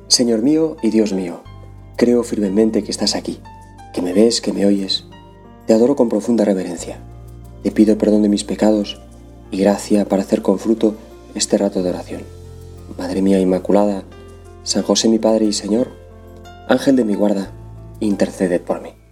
Señor mío y Dios mío, creo firmemente que estás aquí, que me ves, que me oyes. Te adoro con profunda reverencia. Te pido perdón de mis pecados y gracia para hacer con fruto este rato de oración. Madre mía Inmaculada, San José mi Padre y Señor, Ángel de mi guarda, interceded por mí.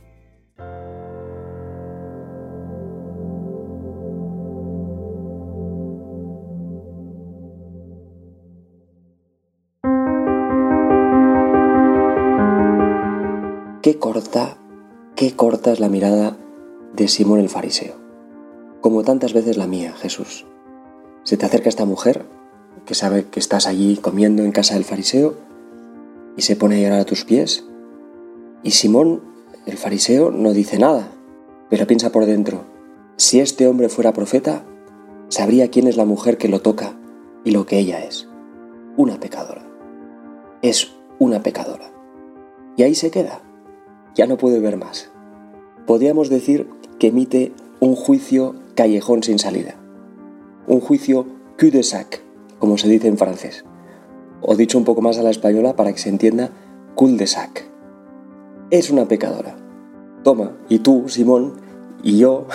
Qué corta es la mirada de Simón el fariseo, como tantas veces la mía, Jesús. Se te acerca esta mujer, que sabe que estás allí comiendo en casa del fariseo, y se pone a llorar a tus pies, y Simón, el fariseo, no dice nada, pero piensa por dentro: si este hombre fuera profeta, sabría quién es la mujer que lo toca y lo que ella es. Una pecadora. Es una pecadora. Y ahí se queda. Ya no puede ver más. Podríamos decir que emite un juicio callejón sin salida. Un juicio cul-de-sac, como se dice en francés. O dicho un poco más a la española para que se entienda, cul-de-sac. Es una pecadora. Toma, y tú, Simón, y yo...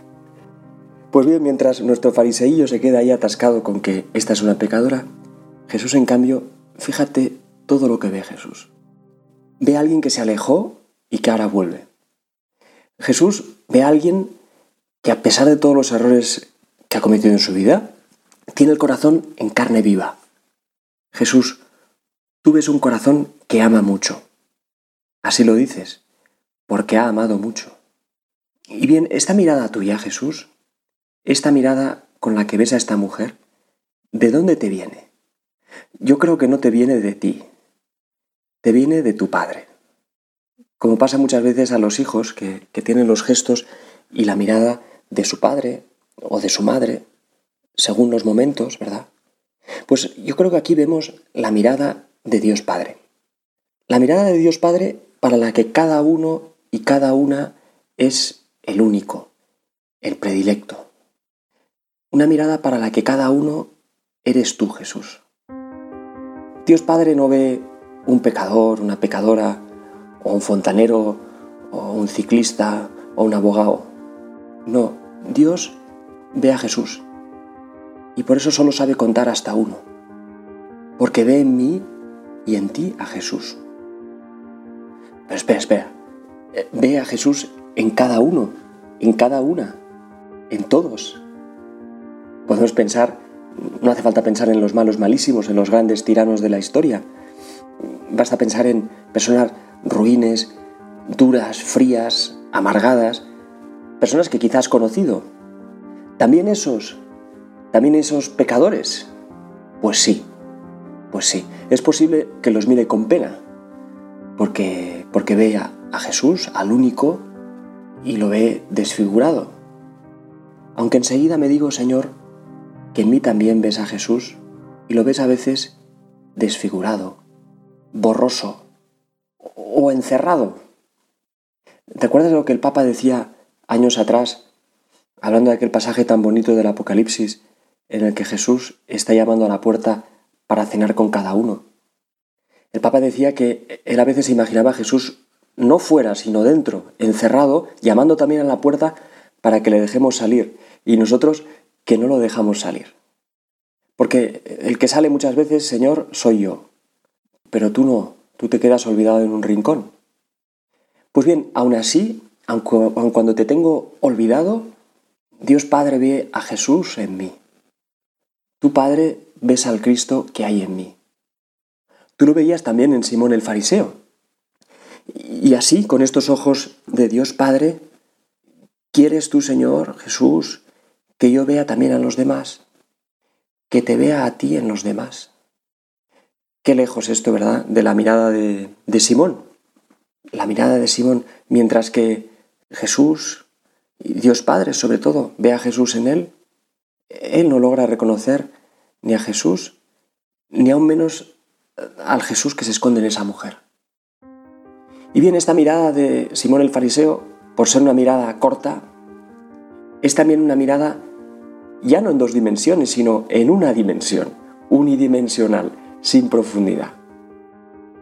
Pues bien, mientras nuestro fariseillo se queda ahí atascado con que esta es una pecadora, Jesús, en cambio, fíjate todo lo que ve Jesús. Ve a alguien que se alejó y que ahora vuelve. Jesús ve a alguien que, a pesar de todos los errores que ha cometido en su vida, tiene el corazón en carne viva. Jesús, tú ves un corazón que ama mucho. Así lo dices, porque ha amado mucho. Y bien, esta mirada tuya, Jesús, esta mirada con la que ves a esta mujer, ¿de dónde te viene? Yo creo que no te viene de ti, te viene de tu Padre. Como pasa muchas veces a los hijos que tienen los gestos y la mirada de su padre o de su madre, según los momentos, ¿verdad? Pues yo creo que aquí vemos la mirada de Dios Padre. La mirada de Dios Padre para la que cada uno y cada una es el único, el predilecto. Una mirada para la que cada uno eres tú, Jesús. Dios Padre no ve un pecador, una pecadora, o un fontanero, o un ciclista, o un abogado. No, Dios ve a Jesús. Y por eso solo sabe contar hasta uno. Porque ve en mí y en ti a Jesús. Pero espera. Ve a Jesús en cada uno, en cada una, en todos. Podemos pensar, no hace falta pensar en los malos malísimos, en los grandes tiranos de la historia. Basta pensar en personas ruines, duras, frías, amargadas, personas que quizás has conocido. ¿También esos pecadores? Pues sí, es posible que los mire con pena, porque ve a Jesús, al único, y lo ve desfigurado. Aunque enseguida me digo, Señor, que en mí también ves a Jesús, y lo ves a veces desfigurado, borroso, o encerrado. ¿Te acuerdas de lo que el Papa decía años atrás, hablando de aquel pasaje tan bonito del Apocalipsis, en el que Jesús está llamando a la puerta para cenar con cada uno? El Papa decía que él a veces imaginaba a Jesús no fuera, sino dentro, encerrado, llamando también a la puerta para que le dejemos salir, y nosotros que no lo dejamos salir. Porque el que sale muchas veces, Señor, soy yo, pero tú no. Tú te quedas olvidado en un rincón. Pues bien, aún así, aun cuando te tengo olvidado, Dios Padre ve a Jesús en mí. Tu Padre ves al Cristo que hay en mí. Tú lo veías también en Simón el fariseo. Y así, con estos ojos de Dios Padre, ¿quieres tú, Señor Jesús, que yo vea también a los demás? Que te vea a ti en los demás. Qué lejos esto, ¿verdad?, de la mirada de Simón. La mirada de Simón, mientras que Jesús, y Dios Padre sobre todo, ve a Jesús en él no logra reconocer ni a Jesús, ni aún menos al Jesús que se esconde en esa mujer. Y bien, esta mirada de Simón el fariseo, por ser una mirada corta, es también una mirada ya no en dos dimensiones, sino en una dimensión, unidimensional, sin profundidad.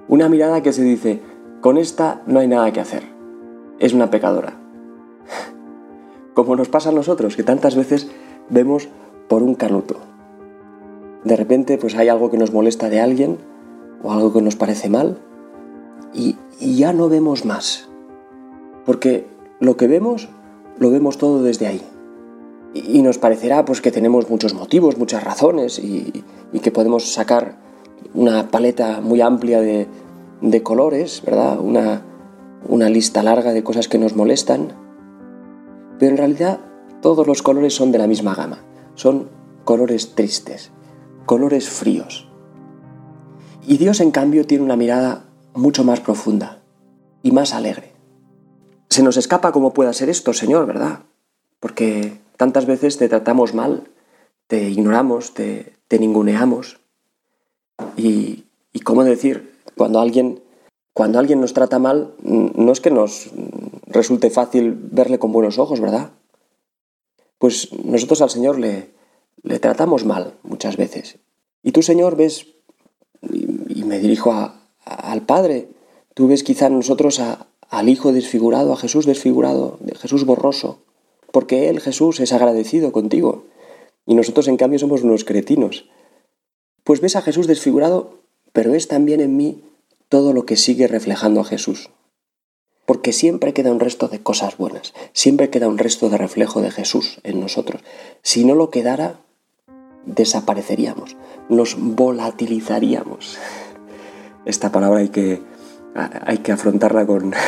Una mirada que se dice, con esta no hay nada que hacer. Es una pecadora. Como nos pasa a nosotros, que tantas veces vemos por un canuto. De repente pues hay algo que nos molesta de alguien o algo que nos parece mal y ya no vemos más. Porque lo que vemos, lo vemos todo desde ahí. Y nos parecerá pues que tenemos muchos motivos, muchas razones y que podemos sacar una paleta muy amplia de colores, ¿verdad? Una lista larga de cosas que nos molestan. Pero en realidad todos los colores son de la misma gama. Son colores tristes, colores fríos. Y Dios, en cambio, tiene una mirada mucho más profunda y más alegre. Se nos escapa cómo pueda ser esto, Señor, ¿verdad? Porque tantas veces te tratamos mal, te ignoramos, te ninguneamos. Y cómo decir, cuando alguien nos trata mal, no es que nos resulte fácil verle con buenos ojos, ¿verdad? Pues nosotros al Señor le tratamos mal muchas veces. Y tú, Señor, ves, y me dirijo al Padre, tú ves quizá en nosotros al Hijo desfigurado, a Jesús desfigurado, Jesús borroso, porque Él, Jesús, es agradecido contigo, y nosotros en cambio somos unos cretinos. Pues ves a Jesús desfigurado, pero es también en mí todo lo que sigue reflejando a Jesús. Porque siempre queda un resto de cosas buenas, siempre queda un resto de reflejo de Jesús en nosotros. Si no lo quedara, desapareceríamos, nos volatilizaríamos. Esta palabra hay que afrontarla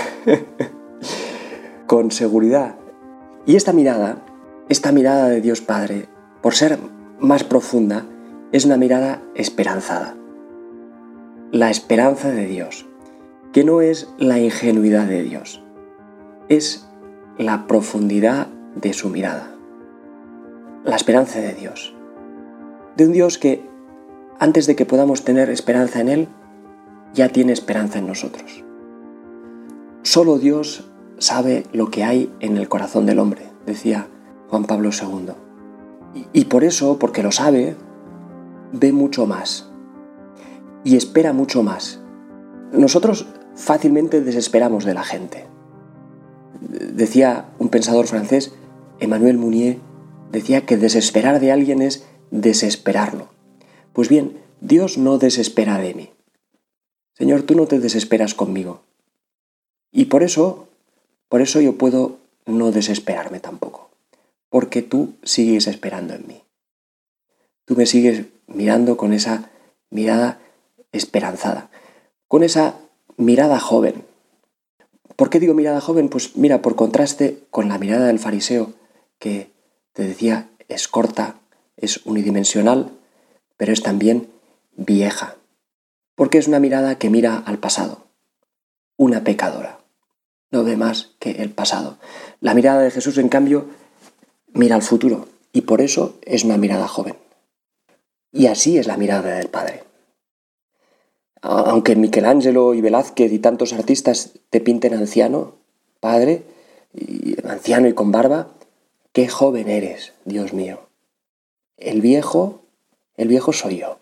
con seguridad. Y esta mirada de Dios Padre, por ser más profunda, es una mirada esperanzada. La esperanza de Dios, que no es la ingenuidad de Dios, es la profundidad de su mirada. La esperanza de Dios. De un Dios que, antes de que podamos tener esperanza en Él, ya tiene esperanza en nosotros. Solo Dios sabe lo que hay en el corazón del hombre, decía Juan Pablo II. Y por eso, porque lo sabe, ve mucho más y espera mucho más. Nosotros fácilmente desesperamos de la gente. Decía un pensador francés, Emmanuel Mounier, decía que desesperar de alguien es desesperarlo. Pues bien, Dios no desespera de mí. Señor, tú no te desesperas conmigo. Y por eso yo puedo no desesperarme tampoco. Porque tú sigues esperando en mí. Tú me sigues mirando con esa mirada esperanzada, con esa mirada joven. ¿Por qué digo mirada joven? Pues mira, por contraste con la mirada del fariseo, que te decía es corta, es unidimensional, pero es también vieja. Porque es una mirada que mira al pasado, una pecadora. No ve más que el pasado. La mirada de Jesús, en cambio, mira al futuro, y por eso es una mirada joven. Y así es la mirada del Padre. Aunque Michelangelo y Velázquez y tantos artistas te pinten anciano, Padre, anciano y con barba, qué joven eres, Dios mío. El viejo soy yo.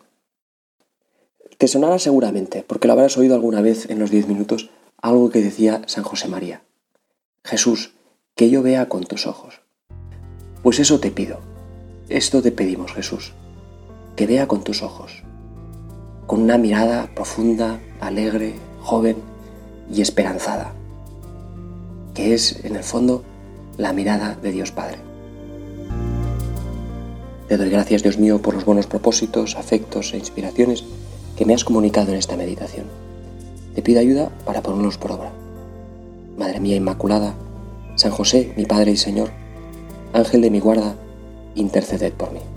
Te sonará seguramente, porque lo habrás oído alguna vez en los 10 minutos, algo que decía San José María. Jesús, que yo vea con tus ojos. Pues eso te pido, esto te pedimos, Jesús, que vea con tus ojos, con una mirada profunda, alegre, joven y esperanzada, que es, en el fondo, la mirada de Dios Padre. Te doy gracias, Dios mío, por los buenos propósitos, afectos e inspiraciones que me has comunicado en esta meditación. Te pido ayuda para ponerlos por obra. Madre mía Inmaculada, San José, mi Padre y Señor, Ángel de mi guarda, interceded por mí.